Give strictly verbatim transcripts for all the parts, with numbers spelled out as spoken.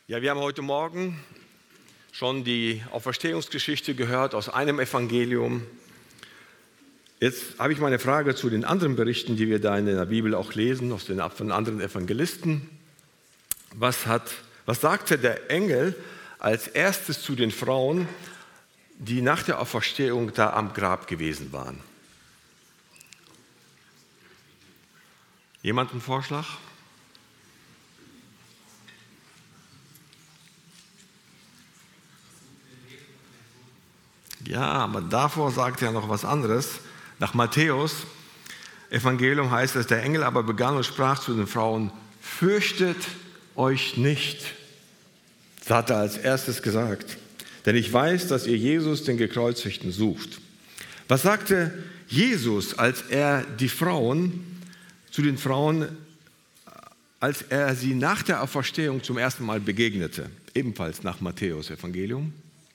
Ja, wir haben heute Morgen schon die Auferstehungsgeschichte gehört aus einem Evangelium. Jetzt habe ich mal eine Frage zu den anderen Berichten, die wir da in der Bibel auch lesen, aus den, von anderen Evangelisten. Was, hat, was sagte der Engel als erstes zu den Frauen, die nach der Auferstehung da am Grab gewesen waren? Jemand einen Vorschlag? Ja, aber davor sagt er noch was anderes. Nach Matthäus Evangelium heißt es, der Engel aber begann und sprach zu den Frauen, fürchtet euch nicht. Das hat er als erstes gesagt. Denn ich weiß, dass ihr Jesus, den Gekreuzigten, sucht. Was sagte Jesus, als er die Frauen, zu den Frauen, als er sie nach der Auferstehung zum ersten Mal begegnete? Ebenfalls nach Matthäus Evangelium.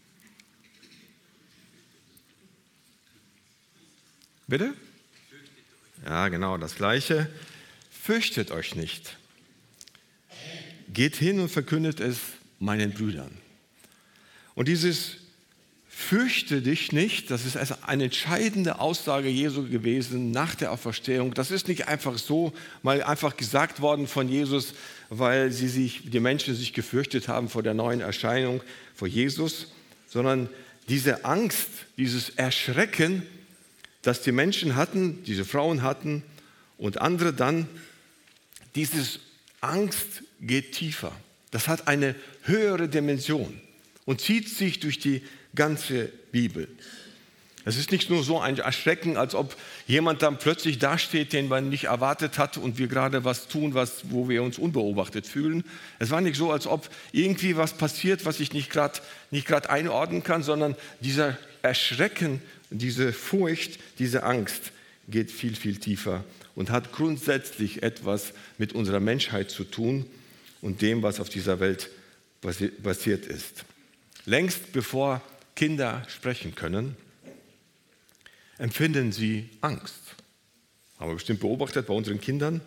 Bitte? Ja, genau, das Gleiche. Fürchtet euch nicht. Geht hin und verkündet es meinen Brüdern. Und dieses Fürchte dich nicht, das ist also eine entscheidende Aussage Jesu gewesen nach der Auferstehung. Das ist nicht einfach so mal einfach gesagt worden von Jesus, weil sie sich, die Menschen sich gefürchtet haben vor der neuen Erscheinung vor Jesus, sondern diese Angst, dieses Erschrecken, das die Menschen hatten, diese Frauen hatten und andere dann, diese Angst geht tiefer. Das hat eine höhere Dimension und zieht sich durch die ganze Bibel. Es ist nicht nur so ein Erschrecken, als ob jemand dann plötzlich dasteht, den man nicht erwartet hat und wir gerade was tun, was, wo wir uns unbeobachtet fühlen. Es war nicht so, als ob irgendwie was passiert, was ich nicht gerade nicht gerade einordnen kann, sondern dieser Erschrecken, diese Furcht, diese Angst geht viel, viel tiefer und hat grundsätzlich etwas mit unserer Menschheit zu tun und dem, was auf dieser Welt passiert ist. Längst bevor Kinder sprechen können, empfinden sie Angst. Haben wir bestimmt beobachtet bei unseren Kindern.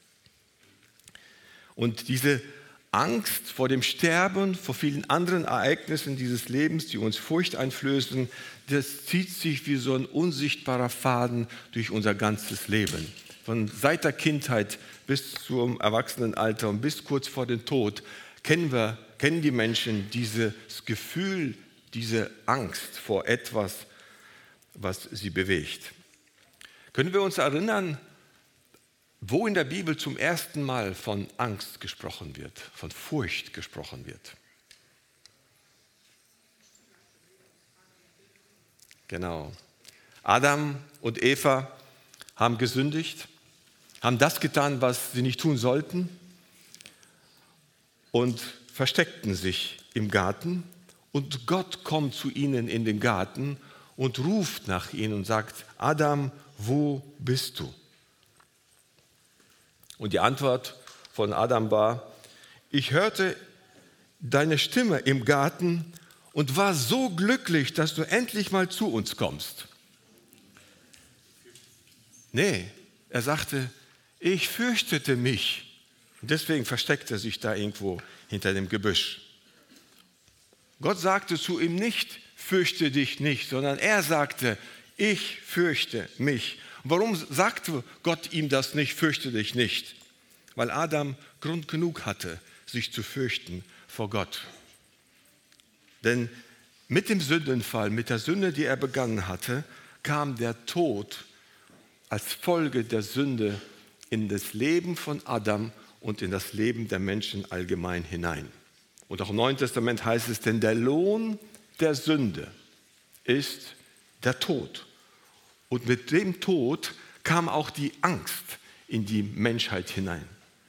Und diese Angst vor dem Sterben, vor vielen anderen Ereignissen dieses Lebens, die uns Furcht einflößen, das zieht sich wie so ein unsichtbarer Faden durch unser ganzes Leben. Von seit der Kindheit bis zum Erwachsenenalter und bis kurz vor dem Tod kennen wir, kennen die Menschen dieses Gefühl, diese Angst vor etwas, was sie bewegt. Können wir uns erinnern, wo in der Bibel zum ersten Mal von Angst gesprochen wird, von Furcht gesprochen wird? Genau. Adam und Eva haben gesündigt, haben das getan, was sie nicht tun sollten und versteckten sich im Garten. Und Gott kommt zu ihnen in den Garten und ruft nach ihnen und sagt, Adam, wo bist du? Und die Antwort von Adam war, ich hörte deine Stimme im Garten und war so glücklich, dass du endlich mal zu uns kommst. Nee, er sagte, ich fürchtete mich. Und deswegen versteckte er sich da irgendwo hinter dem Gebüsch. Gott sagte zu ihm nicht, fürchte dich nicht, sondern er sagte, ich fürchte mich. Und warum sagte Gott ihm das nicht, fürchte dich nicht? Weil Adam Grund genug hatte, sich zu fürchten vor Gott. Denn mit dem Sündenfall, mit der Sünde, die er begangen hatte, kam der Tod als Folge der Sünde in das Leben von Adam und in das Leben der Menschen allgemein hinein. Und auch im Neuen Testament heißt es, denn der Lohn der Sünde ist der Tod. Und mit dem Tod kam auch die Angst in die Menschheit hinein.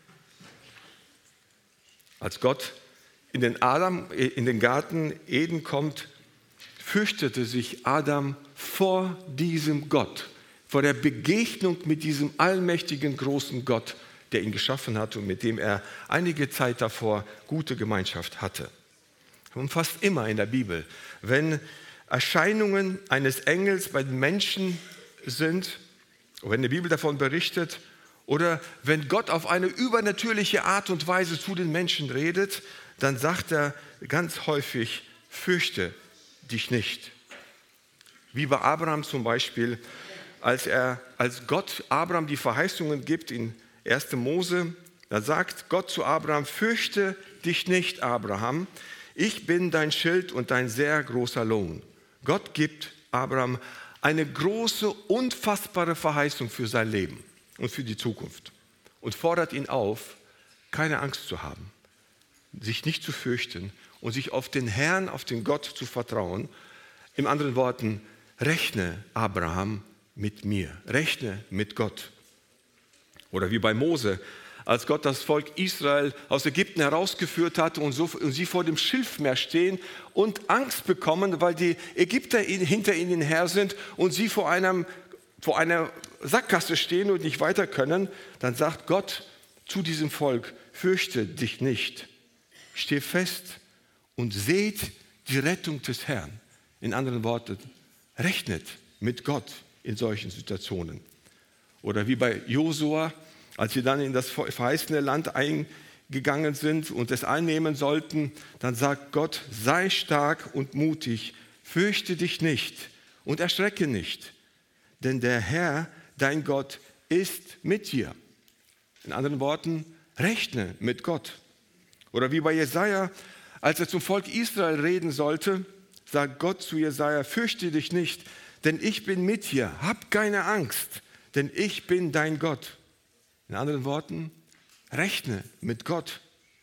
Als Gott in den, Adam, in den Garten Eden kommt, fürchtete sich Adam vor diesem Gott, vor der Begegnung mit diesem allmächtigen, großen Gott, der ihn geschaffen hat und mit dem er einige Zeit davor gute Gemeinschaft hatte. Und fast immer in der Bibel, wenn Erscheinungen eines Engels bei den Menschen sind, wenn die Bibel davon berichtet Oder wenn Gott auf eine übernatürliche Art und Weise zu den Menschen redet, dann sagt er ganz häufig, fürchte dich nicht. Wie bei Abraham zum Beispiel, als, er, als Gott Abraham die Verheißungen gibt in erster Mose, da sagt Gott zu Abraham, fürchte dich nicht, Abraham, ich bin dein Schild und dein sehr großer Lohn. Gott gibt Abraham eine große, unfassbare Verheißung für sein Leben und für die Zukunft und fordert ihn auf, keine Angst zu haben, sich nicht zu fürchten und sich auf den Herrn, auf den Gott zu vertrauen. In anderen Worten, rechne, Abraham, mit mir, rechne mit Gott. Oder wie bei Mose, als Gott das Volk Israel aus Ägypten herausgeführt hatte und, so, und sie vor dem Schilfmeer stehen und Angst bekommen, weil die Ägypter hinter ihnen her sind und sie vor, einem, vor einer Sackgasse stehen und nicht weiter können, dann sagt Gott zu diesem Volk, fürchte dich nicht, steh fest und seht die Rettung des Herrn. In anderen Worten, rechnet mit Gott in solchen Situationen. Oder wie bei Josua, als sie dann in das verheißene Land eingegangen sind und es einnehmen sollten, dann sagt Gott, sei stark und mutig, fürchte dich nicht und erschrecke nicht, denn der Herr, dein Gott, ist mit dir. In anderen Worten, rechne mit Gott. Oder wie bei Jesaja, als er zum Volk Israel reden sollte, sagt Gott zu Jesaja, fürchte dich nicht, denn ich bin mit dir, hab keine Angst, denn ich bin dein Gott. In anderen Worten, rechne mit Gott.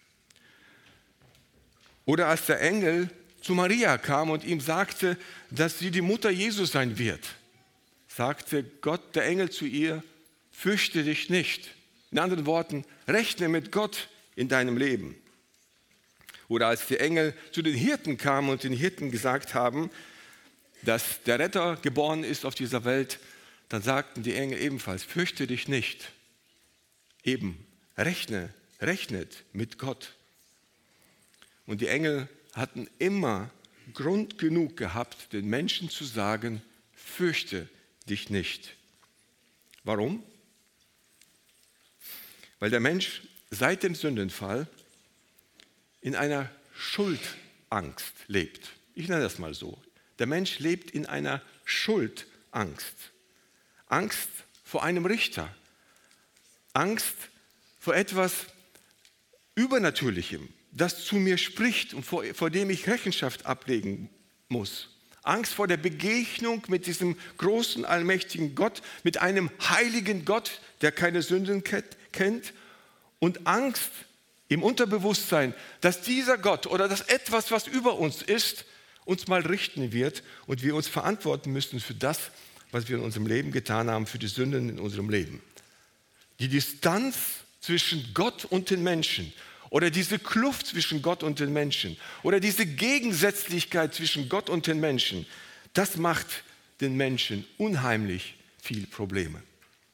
Oder als der Engel zu Maria kam und ihm sagte, dass sie die Mutter Jesus sein wird, sagte Gott, der Engel zu ihr, fürchte dich nicht. In anderen Worten, rechne mit Gott in deinem Leben. Oder als die Engel zu den Hirten kamen und den Hirten gesagt haben, dass der Retter geboren ist auf dieser Welt, dann sagten die Engel ebenfalls, fürchte dich nicht. Eben, rechne, rechnet mit Gott. Und die Engel hatten immer Grund genug gehabt, den Menschen zu sagen, fürchte dich nicht. Warum? Weil der Mensch seit dem Sündenfall in einer Schuldangst lebt. Ich nenne das mal so. Der Mensch lebt in einer Schuldangst. Angst vor einem Richter. Angst vor etwas Übernatürlichem, das zu mir spricht und vor, vor dem ich Rechenschaft ablegen muss. Angst vor der Begegnung mit diesem großen, allmächtigen Gott, mit einem heiligen Gott, der keine Sünden kennt. Und Angst im Unterbewusstsein, dass dieser Gott oder das etwas, was über uns ist, uns mal richten wird und wir uns verantworten müssen für das, was wir in unserem Leben getan haben, für die Sünden in unserem Leben. Die Distanz zwischen Gott und den Menschen oder diese Kluft zwischen Gott und den Menschen oder diese Gegensätzlichkeit zwischen Gott und den Menschen, das macht den Menschen unheimlich viel Probleme.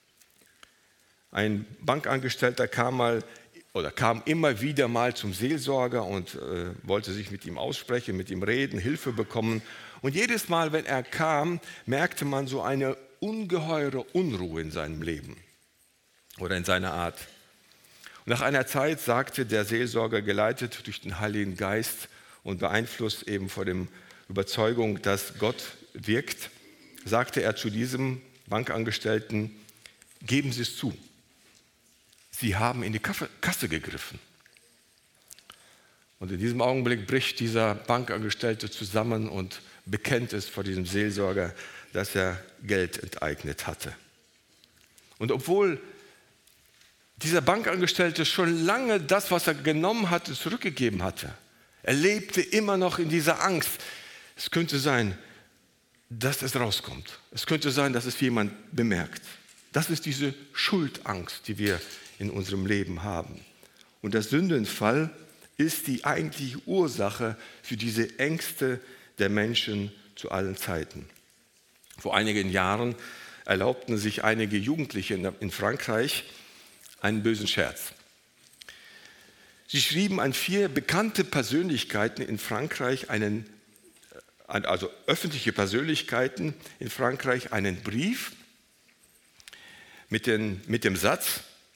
Ein Bankangestellter kam mal oder kam immer wieder mal zum Seelsorger und äh, wollte sich mit ihm aussprechen, mit ihm reden, Hilfe bekommen. Und jedes Mal, wenn er kam, merkte man so eine ungeheure Unruhe in seinem Leben oder in seiner Art. Und nach einer Zeit sagte der Seelsorger, geleitet durch den Heiligen Geist und beeinflusst eben von der Überzeugung, dass Gott wirkt, sagte er zu diesem Bankangestellten, geben Sie es zu. Sie haben in die Kasse gegriffen. Und in diesem Augenblick bricht dieser Bankangestellte zusammen und bekennt es vor diesem Seelsorger, dass er Geld enteignet hatte. Und obwohl dieser Bankangestellte schon lange das, was er genommen hatte, zurückgegeben hatte, er lebte immer noch in dieser Angst. Es könnte sein, dass es rauskommt. Es könnte sein, dass es jemand bemerkt. Das ist diese Schuldangst, die wir in unserem Leben haben. Und der Sündenfall ist die eigentliche Ursache für diese Ängste der Menschen zu allen Zeiten. Vor einigen Jahren erlaubten sich einige Jugendliche in Frankreich einen bösen Scherz. Sie schrieben an vier bekannte Persönlichkeiten in Frankreich, einen, also öffentliche Persönlichkeiten in Frankreich, einen Brief mit, den, mit dem Satz,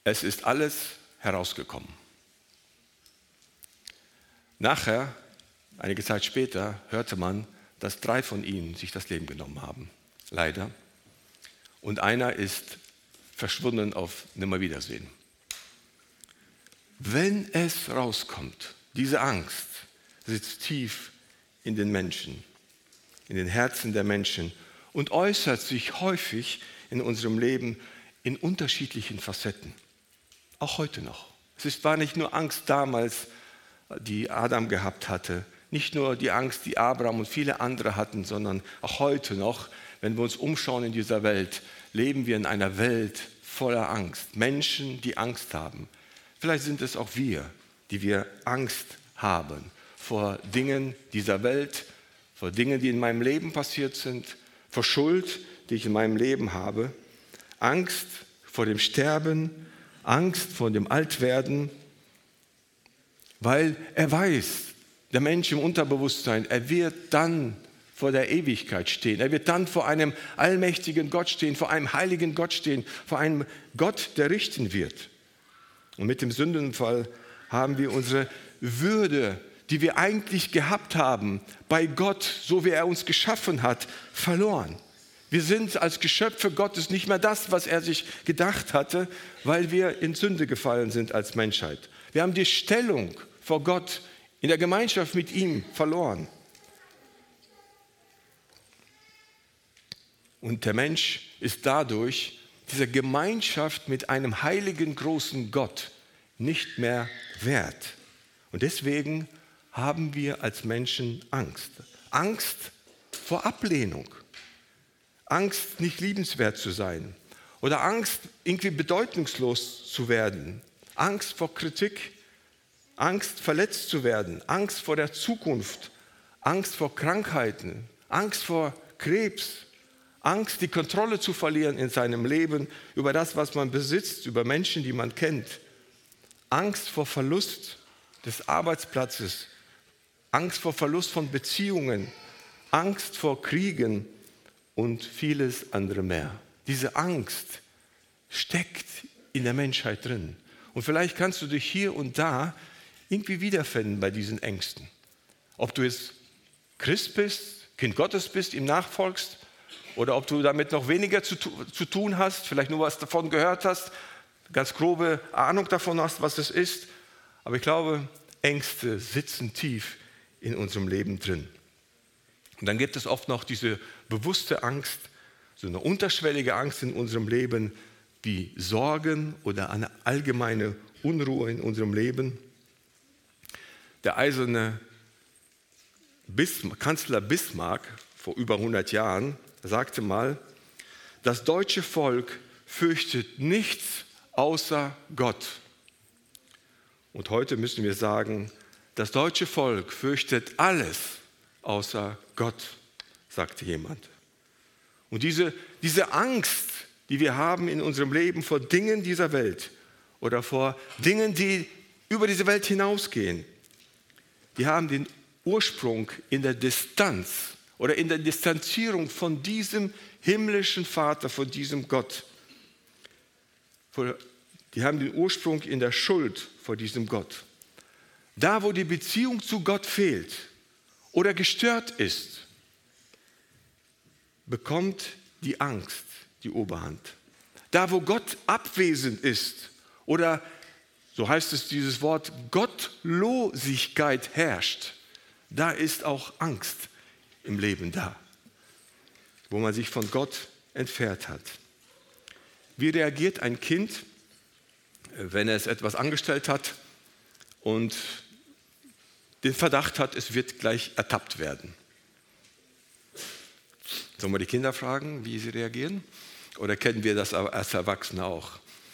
Es ist alles herausgekommen. Nachher, einige Zeit später, hörte man, dass drei von ihnen sich das Leben genommen haben. Leider. Und einer ist verschwunden auf Nimmerwiedersehen. Wenn es rauskommt, diese Angst sitzt tief in den Menschen, in den Herzen der Menschen und äußert sich häufig in unserem Leben in unterschiedlichen Facetten. Auch heute noch. Es ist, war nicht nur Angst damals, die Adam gehabt hatte, nicht nur die Angst, die Abraham und viele andere hatten, sondern auch heute noch, wenn wir uns umschauen in dieser Welt, leben wir in einer Welt voller Angst. Menschen, die Angst haben. Vielleicht sind es auch wir, die wir Angst haben vor Dingen dieser Welt, vor Dingen, die in meinem Leben passiert sind, vor Schuld, die ich in meinem Leben habe. Angst vor dem Sterben, Angst vor dem Altwerden, weil er weiß, der Mensch im Unterbewusstsein, er wird dann vor der Ewigkeit stehen. Er wird dann vor einem allmächtigen Gott stehen, vor einem heiligen Gott stehen, vor einem Gott, der richten wird. Und mit dem Sündenfall haben wir unsere Würde, die wir eigentlich gehabt haben, bei Gott, so wie er uns geschaffen hat, verloren. Wir sind als Geschöpfe Gottes nicht mehr das, was er sich gedacht hatte, weil wir in Sünde gefallen sind als Menschheit. Wir haben die Stellung vor Gott in der Gemeinschaft mit ihm verloren. Und der Mensch ist dadurch dieser Gemeinschaft mit einem heiligen, großen Gott nicht mehr wert. Und deswegen haben wir als Menschen Angst. Angst vor Ablehnung. Angst, nicht liebenswert zu sein. Oder Angst, irgendwie bedeutungslos zu werden. Angst vor Kritik. Angst, verletzt zu werden. Angst vor der Zukunft. Angst vor Krankheiten. Angst vor Krebs. Angst, die Kontrolle zu verlieren in seinem Leben über das, was man besitzt, über Menschen, die man kennt. Angst vor Verlust des Arbeitsplatzes. Angst vor Verlust von Beziehungen. Angst vor Kriegen und vieles andere mehr. Diese Angst steckt in der Menschheit drin. Und vielleicht kannst du dich hier und da irgendwie wiederfinden bei diesen Ängsten. Ob du jetzt Christ bist, Kind Gottes bist, ihm nachfolgst, oder ob du damit noch weniger zu, zu tun hast, vielleicht nur was davon gehört hast, ganz grobe Ahnung davon hast, was es ist. Aber ich glaube, Ängste sitzen tief in unserem Leben drin. Und dann gibt es oft noch diese bewusste Angst, so eine unterschwellige Angst in unserem Leben, wie Sorgen oder eine allgemeine Unruhe in unserem Leben. Der eiserne Bismarck, Kanzler Bismarck vor über hundert Jahren sagte mal, das deutsche Volk fürchtet nichts außer Gott. Und heute müssen wir sagen, das deutsche Volk fürchtet alles außer Gott, sagte jemand. Und diese, diese Angst, die wir haben in unserem Leben vor Dingen dieser Welt oder vor Dingen, die über diese Welt hinausgehen, die haben den Ursprung in der Distanz oder in der Distanzierung von diesem himmlischen Vater, von diesem Gott. Die haben den Ursprung in der Schuld vor diesem Gott. Da, wo die Beziehung zu Gott fehlt oder gestört ist, bekommt die Angst die Oberhand. Da, wo Gott abwesend ist oder, so heißt es dieses Wort, Gottlosigkeit herrscht, da ist auch Angst im Leben da, wo man sich von Gott entfernt hat. Wie reagiert ein Kind, wenn es etwas angestellt hat und den Verdacht hat, es wird gleich ertappt werden? Sollen wir die Kinder fragen, wie sie reagieren? Oder kennen wir das als Erwachsene auch?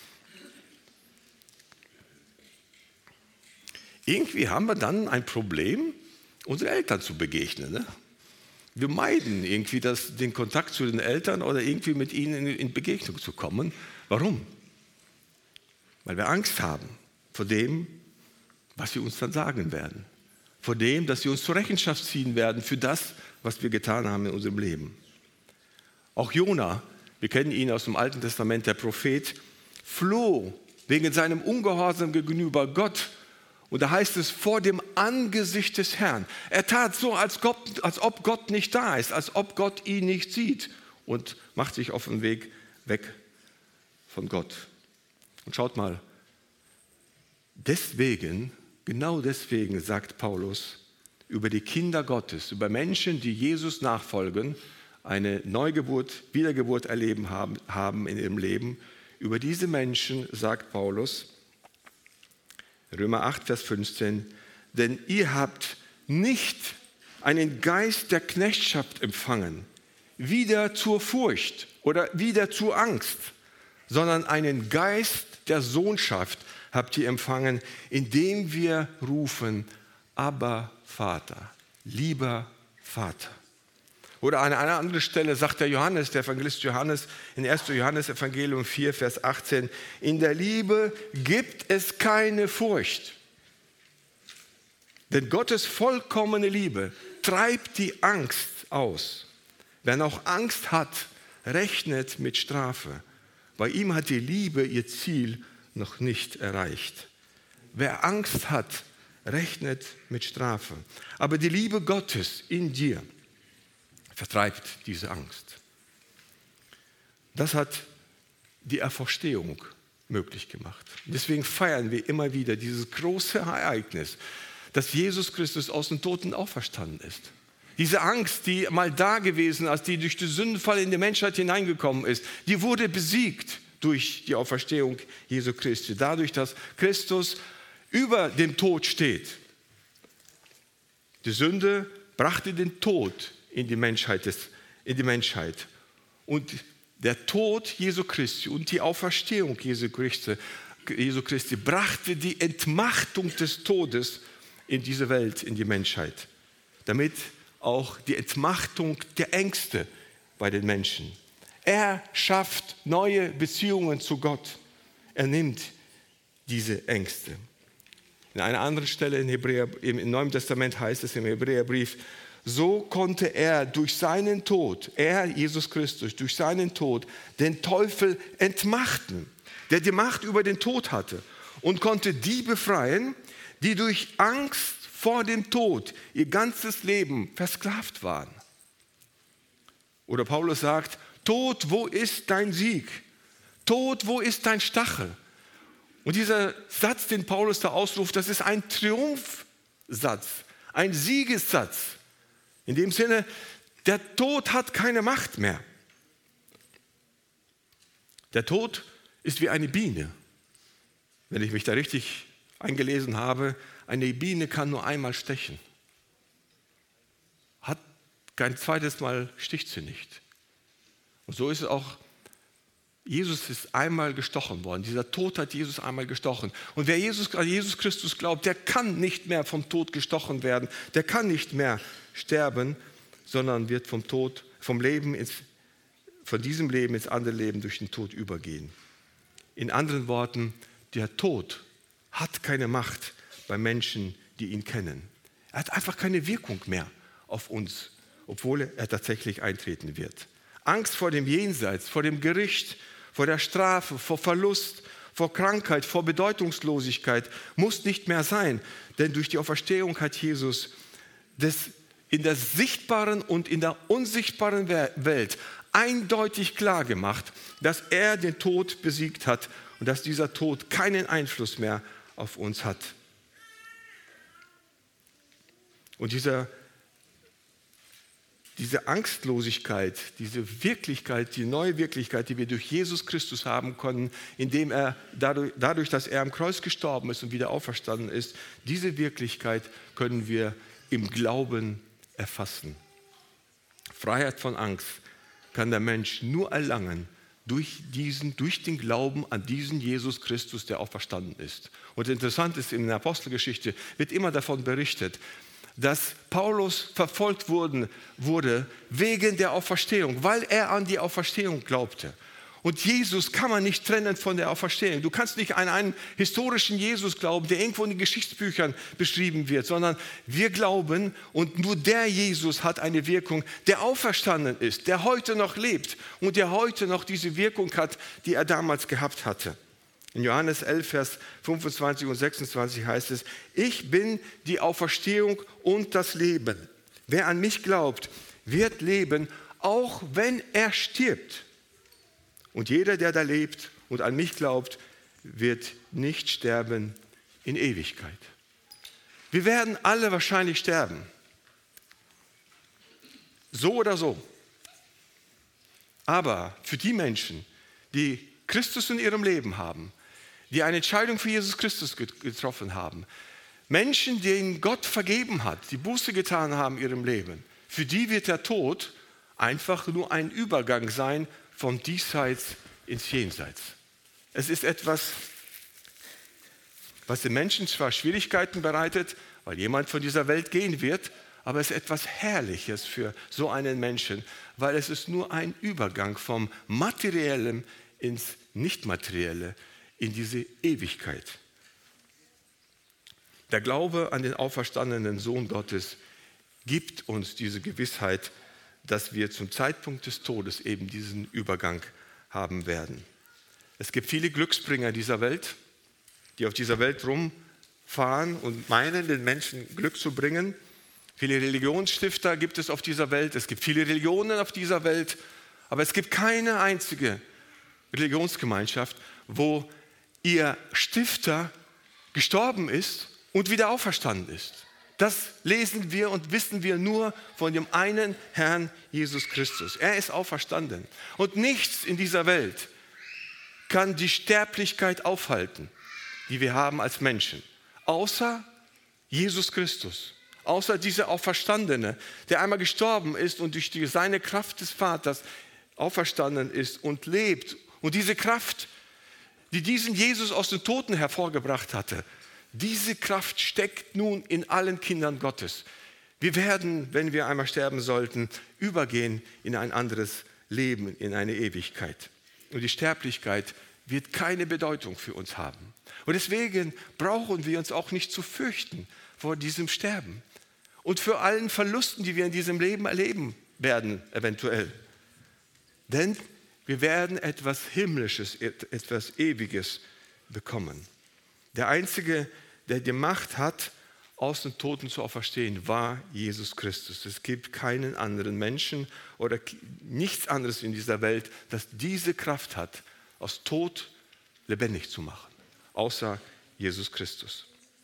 Irgendwie haben wir dann ein Problem, unseren Eltern zu begegnen. Ne? Wir meiden irgendwie das, den Kontakt zu den Eltern oder irgendwie mit ihnen in, in Begegnung zu kommen. Warum? Weil wir Angst haben vor dem, was sie uns dann sagen werden. Vor dem, dass sie uns zur Rechenschaft ziehen werden für das, was wir getan haben in unserem Leben. Auch Jona, wir kennen ihn aus dem Alten Testament, der Prophet, floh wegen seinem Ungehorsam gegenüber Gott. Und da heißt es, vor dem Angesicht des Herrn. Er tat so, als, Gott, als ob Gott nicht da ist, als ob Gott ihn nicht sieht und macht sich auf den Weg weg von Gott. Und schaut mal, deswegen, genau deswegen sagt Paulus über die Kinder Gottes, über Menschen, die Jesus nachfolgen, eine Neugeburt, Wiedergeburt erleben haben, haben in ihrem Leben. Über diese Menschen sagt Paulus, Römer acht, Vers fünfzehn, denn ihr habt nicht einen Geist der Knechtschaft empfangen, wieder zur Furcht oder wieder zur Angst, sondern einen Geist der Sohnschaft habt ihr empfangen, indem wir rufen, Abba, Vater, lieber Vater. Oder an einer anderen Stelle sagt der Johannes, der Evangelist Johannes, in ersten Johannes Evangelium vier, Vers achtzehn, in der Liebe gibt es keine Furcht. Denn Gottes vollkommene Liebe treibt die Angst aus. Wer noch Angst hat, rechnet mit Strafe. Bei ihm hat die Liebe ihr Ziel noch nicht erreicht. Wer Angst hat, rechnet mit Strafe. Aber die Liebe Gottes in dir vertreibt diese Angst. Das hat die Auferstehung möglich gemacht. Deswegen feiern wir immer wieder dieses große Ereignis, dass Jesus Christus aus den Toten auferstanden ist. Diese Angst, die mal da gewesen ist, die durch den Sündenfall in die Menschheit hineingekommen ist, die wurde besiegt durch die Auferstehung Jesu Christi. Dadurch, dass Christus über dem Tod steht. Die Sünde brachte den Tod in die Menschheit, in die Menschheit. Und der Tod Jesu Christi und die Auferstehung Jesu Christi, Jesu Christi brachte die Entmachtung des Todes in diese Welt, in die Menschheit. Damit auch die Entmachtung der Ängste bei den Menschen. Er schafft neue Beziehungen zu Gott. Er nimmt diese Ängste. In einer anderen Stelle in Hebräer, im Neuen Testament heißt es im Hebräerbrief, so konnte er durch seinen Tod, er, Jesus Christus, durch seinen Tod den Teufel entmachten, der die Macht über den Tod hatte und konnte die befreien, die durch Angst vor dem Tod ihr ganzes Leben versklavt waren. Oder Paulus sagt, Tod, wo ist dein Sieg? Tod, wo ist dein Stachel? Und dieser Satz, den Paulus da ausruft, das ist ein Triumphsatz, ein Siegessatz. In dem Sinne, der Tod hat keine Macht mehr. Der Tod ist wie eine Biene. Wenn ich mich da richtig eingelesen habe, eine Biene kann nur einmal stechen. Hat kein zweites Mal, sticht sie nicht. Und so ist es auch, Jesus ist einmal gestochen worden. Dieser Tod hat Jesus einmal gestochen. Und wer Jesus, an Jesus Christus glaubt, der kann nicht mehr vom Tod gestochen werden. Der kann nicht mehr sterben, sondern wird vom Tod, vom Leben ins, von diesem Leben ins andere Leben durch den Tod übergehen. In anderen Worten, der Tod hat keine Macht bei Menschen, die ihn kennen. Er hat einfach keine Wirkung mehr auf uns, obwohl er tatsächlich eintreten wird. Angst vor dem Jenseits, vor dem Gericht, vor der Strafe, vor Verlust, vor Krankheit, vor Bedeutungslosigkeit muss nicht mehr sein. Denn durch die Auferstehung hat Jesus das in der sichtbaren und in der unsichtbaren Welt eindeutig klar gemacht, dass er den Tod besiegt hat und dass dieser Tod keinen Einfluss mehr auf uns hat. Und dieser Diese Angstlosigkeit, diese Wirklichkeit, die neue Wirklichkeit, die wir durch Jesus Christus haben können, indem er dadurch, dadurch, dass er am Kreuz gestorben ist und wieder auferstanden ist, diese Wirklichkeit können wir im Glauben erfassen. Freiheit von Angst kann der Mensch nur erlangen durch, diesen, durch den Glauben an diesen Jesus Christus, der auferstanden ist. Und interessant ist, in der Apostelgeschichte wird immer davon berichtet, dass Paulus verfolgt wurde, wurde wegen der Auferstehung, weil er an die Auferstehung glaubte. Und Jesus kann man nicht trennen von der Auferstehung. Du kannst nicht an einen historischen Jesus glauben, der irgendwo in den Geschichtsbüchern beschrieben wird, sondern wir glauben und nur der Jesus hat eine Wirkung, der auferstanden ist, der heute noch lebt und der heute noch diese Wirkung hat, die er damals gehabt hatte. In Johannes elf, Vers fünfundzwanzig und sechsundzwanzig heißt es, ich bin die Auferstehung und das Leben. Wer an mich glaubt, wird leben, auch wenn er stirbt. Und jeder, der da lebt und an mich glaubt, wird nicht sterben in Ewigkeit. Wir werden alle wahrscheinlich sterben. So oder so. Aber für die Menschen, die Christus in ihrem Leben haben, die eine Entscheidung für Jesus Christus getroffen haben, Menschen, denen Gott vergeben hat, die Buße getan haben in ihrem Leben, für die wird der Tod einfach nur ein Übergang sein vom Diesseits ins Jenseits. Es ist etwas, was den Menschen zwar Schwierigkeiten bereitet, weil jemand von dieser Welt gehen wird, aber es ist etwas Herrliches für so einen Menschen, weil es ist nur ein Übergang vom Materiellen ins Nichtmaterielle, in diese Ewigkeit. Der Glaube an den auferstandenen Sohn Gottes gibt uns diese Gewissheit, dass wir zum Zeitpunkt des Todes eben diesen Übergang haben werden. Es gibt viele Glücksbringer dieser Welt, die auf dieser Welt rumfahren und meinen, den Menschen Glück zu bringen. Viele Religionsstifter gibt es auf dieser Welt, es gibt viele Religionen auf dieser Welt, aber es gibt keine einzige Religionsgemeinschaft, wo ihr Stifter gestorben ist und wieder auferstanden ist. Das lesen wir und wissen wir nur von dem einen Herrn Jesus Christus. Er ist auferstanden. Und nichts in dieser Welt kann die Sterblichkeit aufhalten, die wir haben als Menschen, außer Jesus Christus. Außer dieser Auferstandene, der einmal gestorben ist und durch die, seine Kraft des Vaters auferstanden ist und lebt. Und diese Kraft, die diesen Jesus aus den Toten hervorgebracht hatte, diese Kraft steckt nun in allen Kindern Gottes. Wir werden, wenn wir einmal sterben sollten, übergehen in ein anderes Leben, in eine Ewigkeit. Und die Sterblichkeit wird keine Bedeutung für uns haben. Und deswegen brauchen wir uns auch nicht zu fürchten vor diesem Sterben und für allen Verlusten, die wir in diesem Leben erleben werden, eventuell. Denn wir werden etwas Himmlisches, etwas Ewiges bekommen. Der Einzige, der die Macht hat, aus den Toten zu auferstehen, war Jesus Christus. Es gibt keinen anderen Menschen oder nichts anderes in dieser Welt, das diese Kraft hat, aus Tod lebendig zu machen, außer Jesus Christus.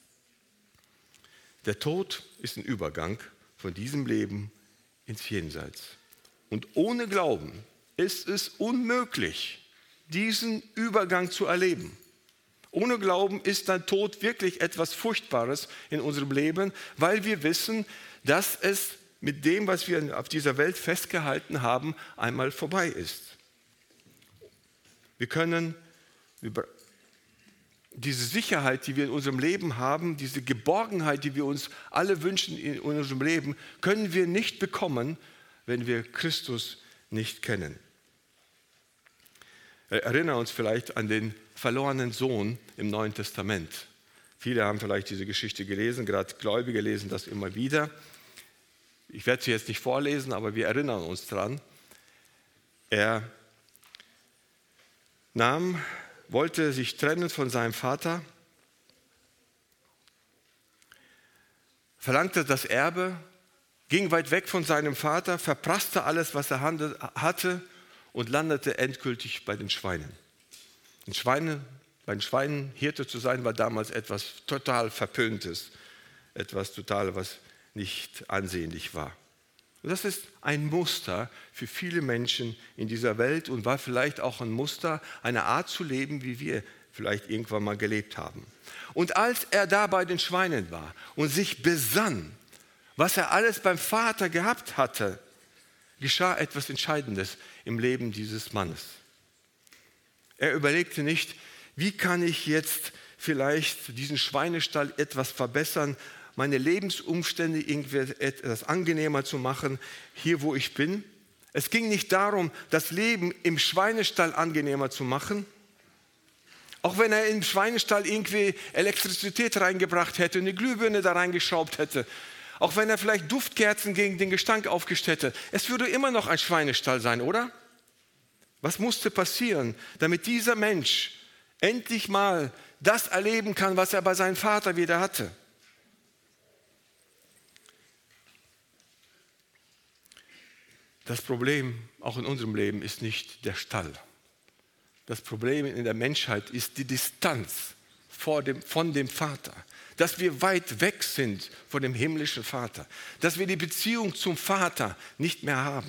Der Tod ist ein Übergang von diesem Leben ins Jenseits. Und ohne Glauben ist es unmöglich, diesen Übergang zu erleben. Ohne Glauben ist der Tod wirklich etwas Furchtbares in unserem Leben, weil wir wissen, dass es mit dem, was wir auf dieser Welt festgehalten haben, einmal vorbei ist. Wir können über diese Sicherheit, die wir in unserem Leben haben, diese Geborgenheit, die wir uns alle wünschen in unserem Leben, können wir nicht bekommen, wenn wir Christus nicht kennen. Erinnere uns vielleicht an den verlorenen Sohn im Neuen Testament. Viele haben vielleicht diese Geschichte gelesen, gerade Gläubige lesen das immer wieder. Ich werde sie jetzt nicht vorlesen, aber wir erinnern uns dran. Er nahm, wollte sich trennen von seinem Vater, verlangte das Erbe, ging weit weg von seinem Vater, verprasste alles, was er hatte und landete endgültig bei den Schweinen. Und Schweine, bei den Schweinen Hirte zu sein, war damals etwas total Verpöntes, etwas total, was nicht ansehnlich war. Und das ist ein Muster für viele Menschen in dieser Welt und war vielleicht auch ein Muster, eine Art zu leben, wie wir vielleicht irgendwann mal gelebt haben. Und als er da bei den Schweinen war und sich besann, was er alles beim Vater gehabt hatte, geschah etwas Entscheidendes im Leben dieses Mannes. Er überlegte nicht, wie kann ich jetzt vielleicht diesen Schweinestall etwas verbessern, meine Lebensumstände irgendwie etwas angenehmer zu machen, hier wo ich bin. Es ging nicht darum, das Leben im Schweinestall angenehmer zu machen, auch wenn er im Schweinestall irgendwie Elektrizität reingebracht hätte, eine Glühbirne da reingeschraubt hätte, auch wenn er vielleicht Duftkerzen gegen den Gestank aufgestellt hätte. Es würde immer noch ein Schweinestall sein, oder? Was musste passieren, damit dieser Mensch endlich mal das erleben kann, was er bei seinem Vater wieder hatte. Das Problem auch in unserem Leben ist nicht der Stall. Das Problem in der Menschheit ist die Distanz vor dem, von dem Vater. Dass wir weit weg sind von dem himmlischen Vater. Dass wir die Beziehung zum Vater nicht mehr haben.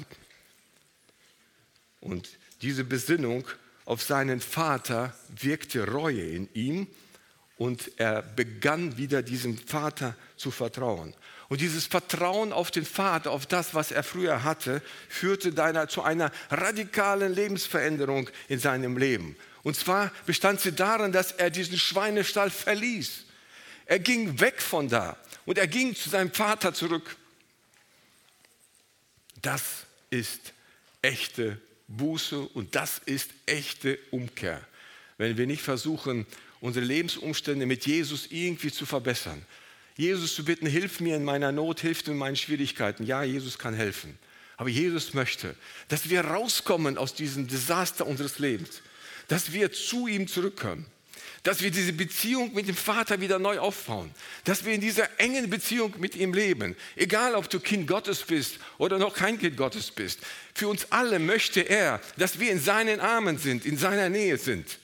Und diese Besinnung auf seinen Vater wirkte Reue in ihm und er begann wieder diesem Vater zu vertrauen. Und dieses Vertrauen auf den Vater, auf das, was er früher hatte, führte deiner, zu einer radikalen Lebensveränderung in seinem Leben. Und zwar bestand sie darin, dass er diesen Schweinestall verließ. Er ging weg von da und er ging zu seinem Vater zurück. Das ist echte Buße und das ist echte Umkehr. Wenn wir nicht versuchen, unsere Lebensumstände mit Jesus irgendwie zu verbessern. Jesus zu bitten, hilf mir in meiner Not, hilf mir in meinen Schwierigkeiten. Ja, Jesus kann helfen. Aber Jesus möchte, dass wir rauskommen aus diesem Desaster unseres Lebens. Dass wir zu ihm zurückkommen. Dass wir diese Beziehung mit dem Vater wieder neu aufbauen. Dass wir in dieser engen Beziehung mit ihm leben. Egal, ob du Kind Gottes bist oder noch kein Kind Gottes bist. Für uns alle möchte er, dass wir in seinen Armen sind, in seiner Nähe sind.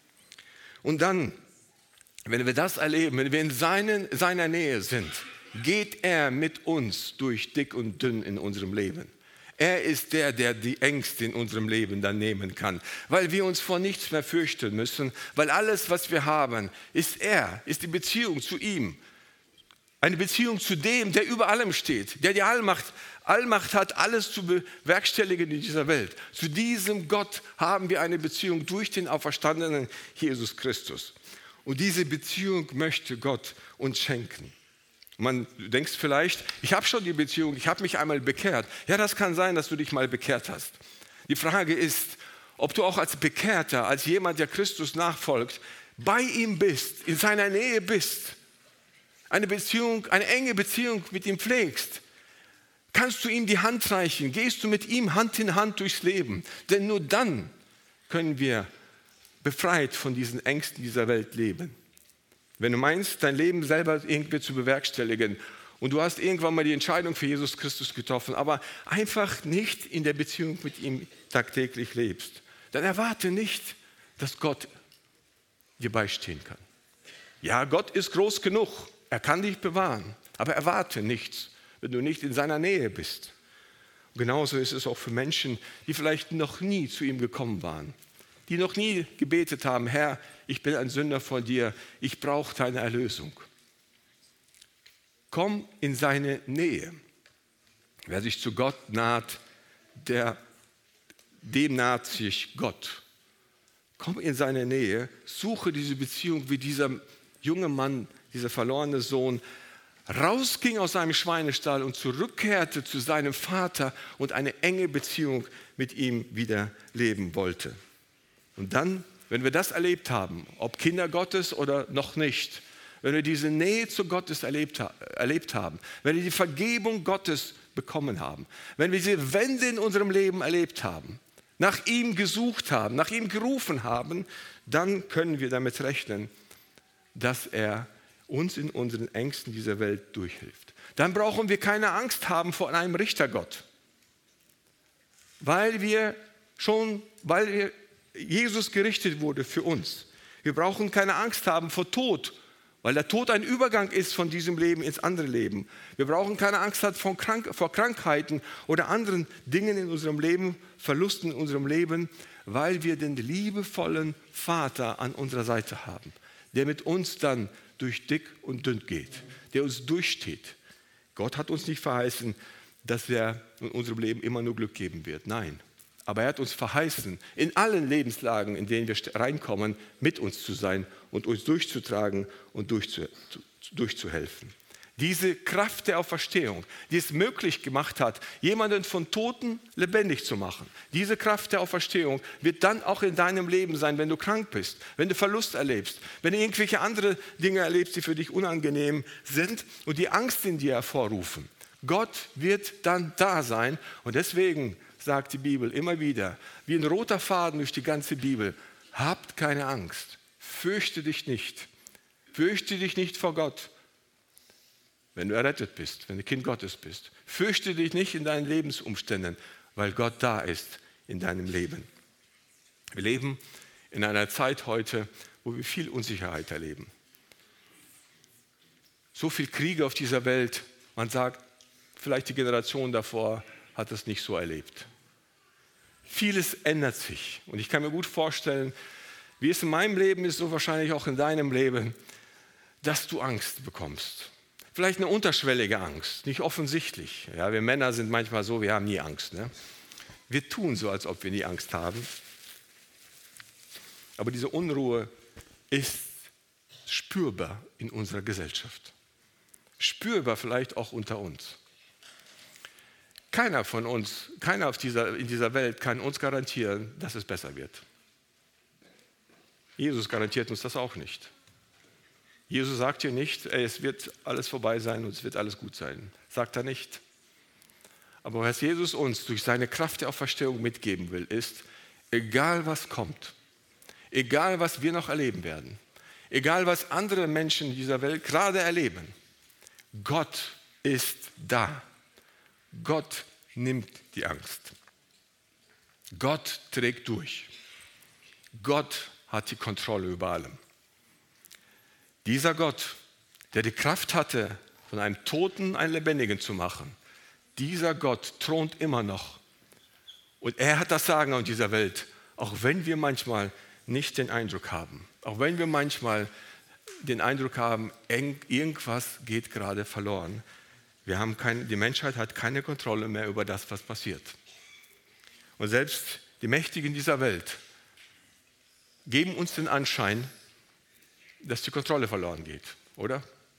Und dann, wenn wir das erleben, wenn wir in seinen, seiner Nähe sind, geht er mit uns durch dick und dünn in unserem Leben. Er ist der, der die Ängste in unserem Leben dann nehmen kann, weil wir uns vor nichts mehr fürchten müssen, weil alles, was wir haben, ist er, ist die Beziehung zu ihm. Eine Beziehung zu dem, der über allem steht, der die Allmacht, Allmacht hat, alles zu bewerkstelligen in dieser Welt. Zu diesem Gott haben wir eine Beziehung durch den auferstandenen Jesus Christus. Und diese Beziehung möchte Gott uns schenken. Man denkt vielleicht, ich habe schon die Beziehung, ich habe mich einmal bekehrt. Ja, das kann sein, dass du dich mal bekehrt hast. Die Frage ist, ob du auch als Bekehrter, als jemand, der Christus nachfolgt, bei ihm bist, in seiner Nähe bist, eine Beziehung, eine enge Beziehung mit ihm pflegst. Kannst du ihm die Hand reichen? Gehst du mit ihm Hand in Hand durchs Leben? Denn nur dann können wir befreit von diesen Ängsten dieser Welt leben. Wenn du meinst, dein Leben selber irgendwie zu bewerkstelligen und du hast irgendwann mal die Entscheidung für Jesus Christus getroffen, aber einfach nicht in der Beziehung mit ihm tagtäglich lebst, dann erwarte nicht, dass Gott dir beistehen kann. Ja, Gott ist groß genug, er kann dich bewahren, aber erwarte nichts, wenn du nicht in seiner Nähe bist. Und genauso ist es auch für Menschen, die vielleicht noch nie zu ihm gekommen waren, die noch nie gebetet haben, Herr, ich bin ein Sünder vor dir, ich brauche deine Erlösung. Komm in seine Nähe. Wer sich zu Gott naht, der, dem naht sich Gott. Komm in seine Nähe, suche diese Beziehung wie dieser junge Mann, dieser verlorene Sohn, rausging aus seinem Schweinestall und zurückkehrte zu seinem Vater und eine enge Beziehung mit ihm wieder leben wollte. Und dann, wenn wir das erlebt haben, ob Kinder Gottes oder noch nicht, wenn wir diese Nähe zu Gottes erlebt, erlebt haben, wenn wir die Vergebung Gottes bekommen haben, wenn wir diese Wende in unserem Leben erlebt haben, nach ihm gesucht haben, nach ihm gerufen haben, dann können wir damit rechnen, dass er uns in unseren Ängsten dieser Welt durchhilft. Dann brauchen wir keine Angst haben vor einem Richtergott, weil wir schon, weil wir Jesus gerichtet wurde für uns. Wir brauchen keine Angst haben vor Tod, weil der Tod ein Übergang ist von diesem Leben ins andere Leben. Wir brauchen keine Angst haben vor, Krank- vor Krankheiten oder anderen Dingen in unserem Leben, Verlusten in unserem Leben, weil wir den liebevollen Vater an unserer Seite haben, der mit uns dann durch dick und dünn geht, der uns durchsteht. Gott hat uns nicht verheißen, dass er in unserem Leben immer nur Glück geben wird. Nein. Aber er hat uns verheißen, in allen Lebenslagen, in denen wir reinkommen, mit uns zu sein und uns durchzutragen und durchzu, durchzuhelfen. Diese Kraft der Auferstehung, die es möglich gemacht hat, jemanden von Toten lebendig zu machen, diese Kraft der Auferstehung wird dann auch in deinem Leben sein, wenn du krank bist, wenn du Verlust erlebst, wenn du irgendwelche andere Dinge erlebst, die für dich unangenehm sind und die Angst in dir hervorrufen. Gott wird dann da sein und deswegen sagt die Bibel immer wieder, wie ein roter Faden durch die ganze Bibel, habt keine Angst, Fürchte dich nicht. Fürchte dich nicht vor Gott, wenn du errettet bist, wenn du Kind Gottes bist. Fürchte dich nicht in deinen Lebensumständen, weil Gott da ist in deinem Leben. Wir leben in einer Zeit heute, wo wir viel Unsicherheit erleben. So viel Kriege auf dieser Welt, man sagt, vielleicht die Generation davor hat es nicht so erlebt. Vieles ändert sich und ich kann mir gut vorstellen, wie es in meinem Leben ist, so wahrscheinlich auch in deinem Leben, dass du Angst bekommst. Vielleicht eine unterschwellige Angst, nicht offensichtlich. Ja, wir Männer sind manchmal so, wir haben nie Angst. Ne? Wir tun so, als ob wir nie Angst haben. Aber diese Unruhe ist spürbar in unserer Gesellschaft. Spürbar vielleicht auch unter uns. Keiner von uns, keiner auf dieser, in dieser Welt kann uns garantieren, dass es besser wird. Jesus garantiert uns das auch nicht. Jesus sagt hier nicht, ey, es wird alles vorbei sein und es wird alles gut sein. Sagt er nicht. Aber was Jesus uns durch seine Kraft der Auferstehung mitgeben will, ist, egal was kommt, egal was wir noch erleben werden, egal was andere Menschen in dieser Welt gerade erleben, Gott ist da. Gott nimmt die Angst. Gott trägt durch. Gott hat die Kontrolle über allem. Dieser Gott, der die Kraft hatte, von einem Toten einen Lebendigen zu machen, dieser Gott thront immer noch. Und er hat das Sagen in dieser Welt, auch wenn wir manchmal nicht den Eindruck haben, auch wenn wir manchmal den Eindruck haben, irgendwas geht gerade verloren. Wir haben keine, die Menschheit hat keine Kontrolle mehr über das, was passiert. Und selbst die Mächtigen dieser Welt geben uns den Anschein, dass die Kontrolle verloren geht, oder?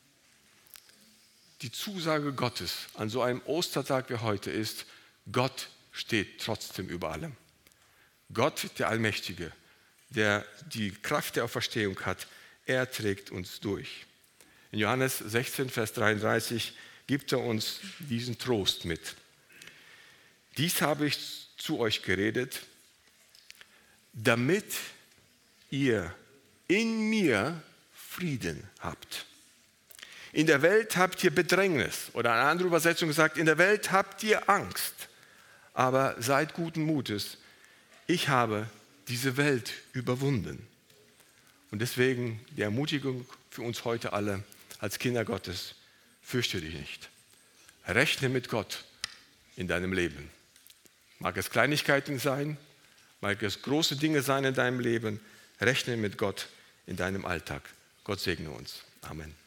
Die Zusage Gottes an so einem Ostertag wie heute ist, Gott steht trotzdem über allem. Gott, der Allmächtige, der die Kraft der Auferstehung hat, er trägt uns durch. In Johannes sechzehn, Vers dreiunddreißig gibt er uns diesen Trost mit. Dies habe ich zu euch geredet, damit ihr in mir Frieden habt. In der Welt habt ihr Bedrängnis, oder eine andere Übersetzung sagt, in der Welt habt ihr Angst, aber seid guten Mutes. Ich habe diese Welt überwunden. Und deswegen die Ermutigung für uns heute alle als Kinder Gottes, fürchte dich nicht. Rechne mit Gott in deinem Leben. Mag es Kleinigkeiten sein, mag es große Dinge sein in deinem Leben, rechne mit Gott in deinem Alltag. Gott segne uns. Amen.